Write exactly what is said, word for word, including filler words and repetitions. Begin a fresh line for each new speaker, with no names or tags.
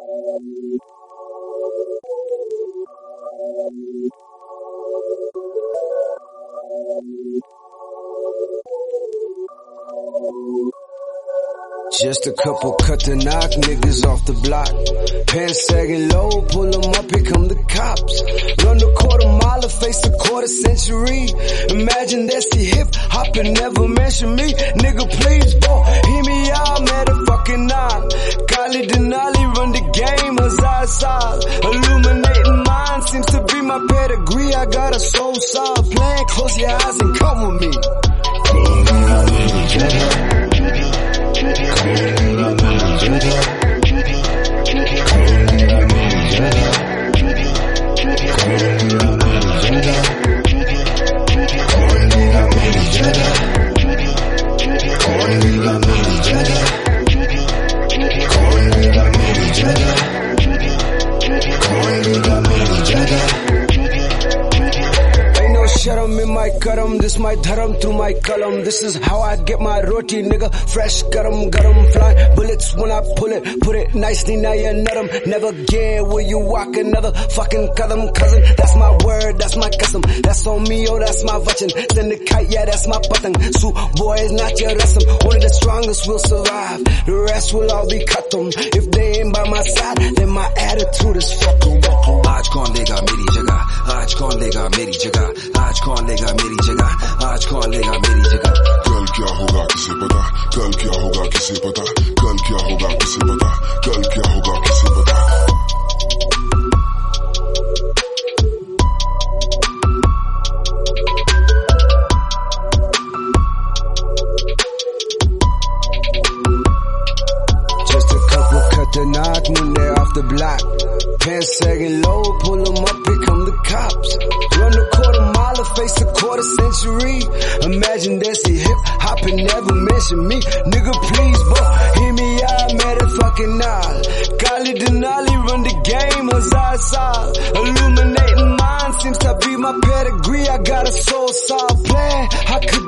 Just a couple cut to knock niggas off the block. Pants sagging low, pull them up, here come the cops. Run the quarter mile, face a quarter century. Imagine that's the hip hop and never mention me. Nigga, please, boy, hear me out, man, the fucking nine. Kali Denali run the game, Azar Saz. Illuminating mind seems to be my pedigree. I got a soul solid plan, close your eyes and come with me. Shut 'em in my cut 'em, this my dharam through my column. This is how I get my roti, nigga. Fresh, gut 'em, gut 'em, fly bullets when I pull it. Put it nicely, now you nut 'em. Never get where you walk another fucking cousin, cousin. That's my word, that's my custom. That's on me, oh, that's my vachin. Send the kite, yeah, that's my button. So, boy, it's not your rasm. Only the strongest will survive. The rest will all be cut 'em. If they ain't by my side, then my attitude is fuck 'em.
आज कौन लेगा मेरी जगह, आज कौन लेगा मेरी जगह, आज कौन लेगा मेरी जगह, आज कौन लेगा मेरी जगह.
कल क्या होगा किसे पता, कल क्या होगा किसे पता, कल क्या होगा किसे पता, कल क्या होगा किसे पता.
Just a couple cut the knock when they're off the block. Pants sagging low, pull them up, here come the cops. Run the quarter mile, face a quarter century. Imagine that's the hip hop and never mention me. Nigga, please, boy, hear me out, man, the fucking all. Kali Denali run the game, Azar Saz. Illuminating mind seems to be my pedigree. I got a soul solid plan. I could